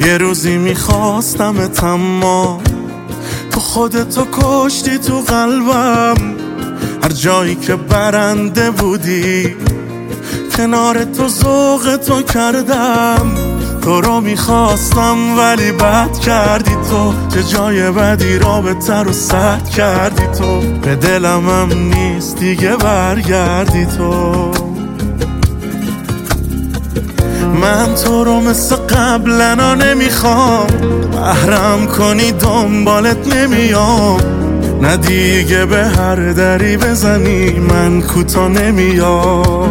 یه روزی میخواستمت اما تو خودتو کشتی تو قلبم. هر جایی که برنده بودی کنار تو ذوق تو کردم. تو رو میخواستم ولی بد کردی تو، چه جای بدی رابطه رو سد کردی تو. به دلم هم نیست دیگه برگردی تو. من تو رو مثل قبلنا نمیخوام، محرم کنی دنبالت نمیام. نه دیگه به هر دری بزنی من کوتا نمیام.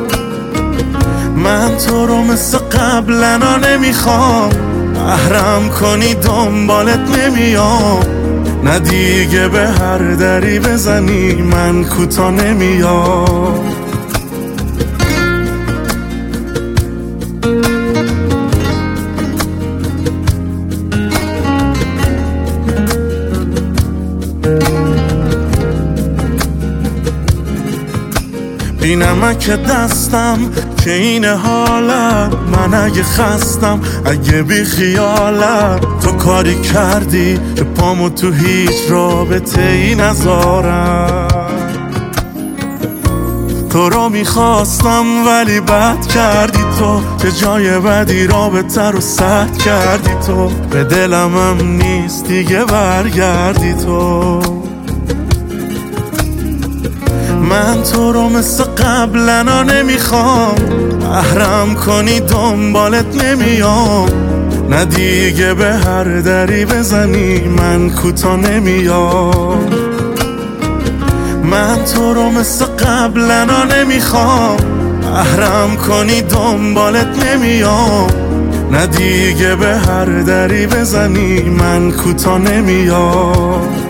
من تو رو مثل قبلنا نمیخوام، محرم کنی دنبالت نمیام. نه دیگه به هر دری بزنی من کوتا نمیام. بی نمک دستم که این حالم، من اگه خستم اگه بی خیالم. تو کاری کردی که پامو تو هیچ رابطه ای نذارم. تو رو میخواستم ولی بد کردی تو، چه جای بدی رابطه رو سد کردی تو. به دلم هم نیست دیگه برگردی تو. من تو رو مثل قبلنا نمیخوام، محرم کنی دنبالت نمیام. نه دیگه به هر دری بزنی من کوتا نمیام. من تو رو مثل قبلنا نمیخوام، محرم کنی دنبالت نمیام. نه دیگه به هر دری بزنی من کوتا نمیام.